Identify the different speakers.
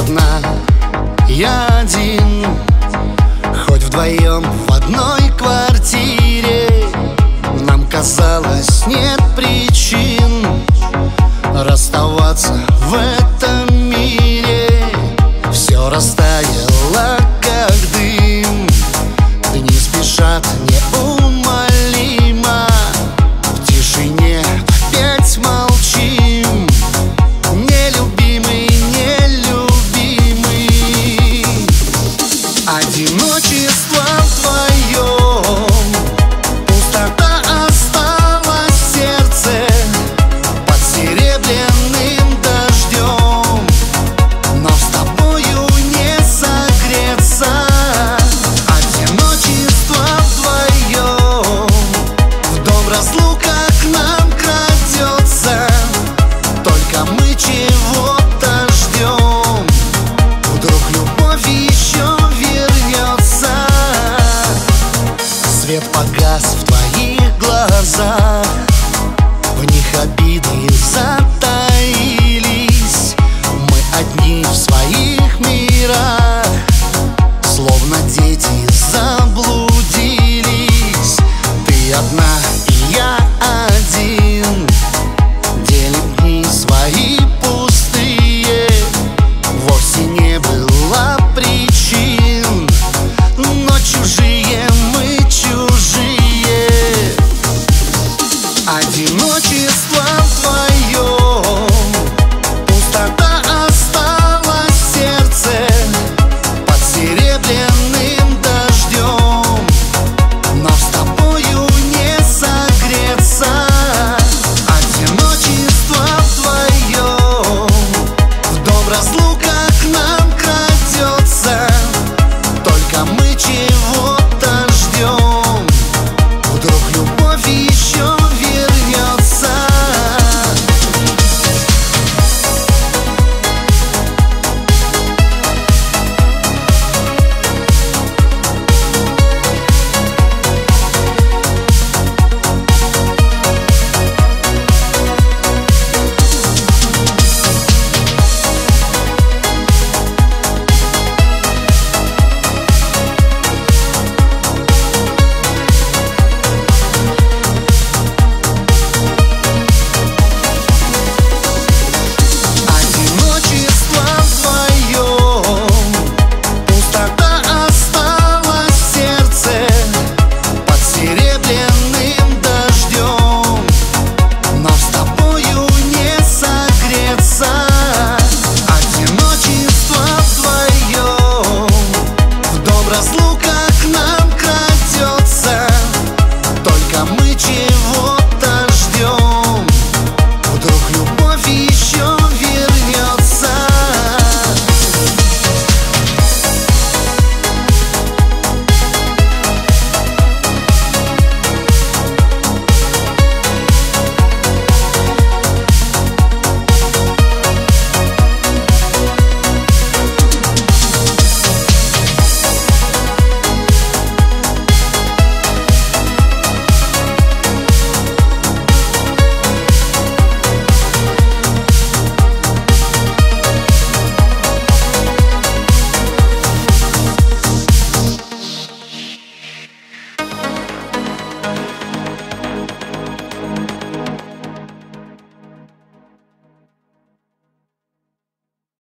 Speaker 1: одна, я один. Хоть вдвоем в одной квартире, нам казалось, нет причин расставаться в этом мире. Все растаяло, как дым, дни спешат неумолимо. В тишине опять молчим, нелюбимый, нелюбимый. Одиночество вдвоем, пустота осталась в сердце под серебряным дождем. Но с тобою не согреться. Одиночество вдвоем, в дом разлука к нам крадется. Только мы чего-то ждем, вдруг любовь еще вернется. Свет погас в твоих глазах, в них обиды затаились. Мы одни в своих мирах, словно дети заблудились. Ты одна и я один, делим дни свои